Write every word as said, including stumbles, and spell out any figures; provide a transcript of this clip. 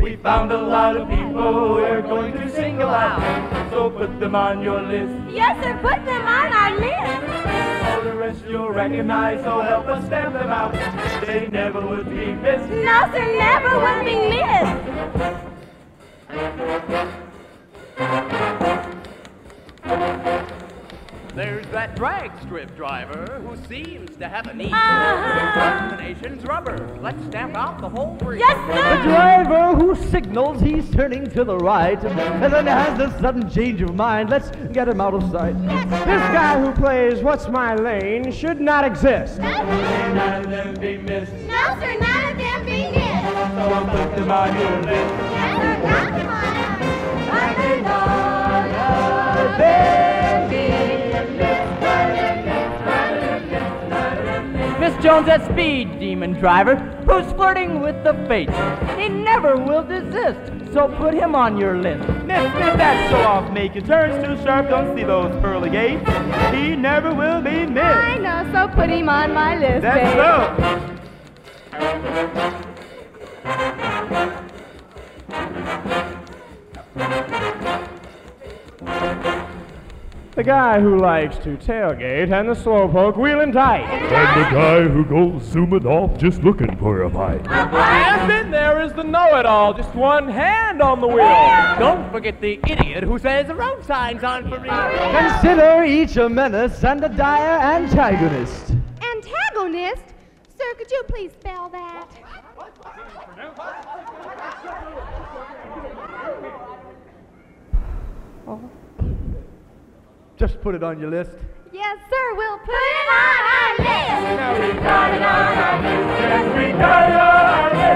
We found a lot of people we're going to single out, so put them on your list. Yes, sir, put them on our list. All the rest you'll recognize, so help us stamp them out. They never would be missed. No, sir, never would be missed. There's that drag strip driver who seems to have a need Uh-huh. for impersonations rubber. Let's stamp out the whole breed. Yes, The sir. driver who signals he's turning to the right and then has a sudden change of mind. Let's get him out of sight. This guy who plays What's My Lane should not exist. May none of them be missed, No, sir, none of them be missed. so put them on your list. Yes, sir, knock them on our I did all of them be Miss Jones, that speed demon driver who's flirting with the fates. He never will desist, so put him on your list. Miss, miss, that show-off make your turns too sharp, don't see those pearly gates. He never will be missed. I know, so put him on my list, That's babe. so. The guy who likes to tailgate and the slowpoke wheeling tight. And the guy who goes zooming off just looking for a fight. And then there is the know-it-all, just one hand on the wheel. Don't forget the idiot who says the road sign's on for real. Consider each a menace and a dire antagonist. Antagonist? Sir, could you please spell that? Just put it on your list. Yes, sir, we'll put it on our list. Now we got it on our list. Yes, we got it on our list.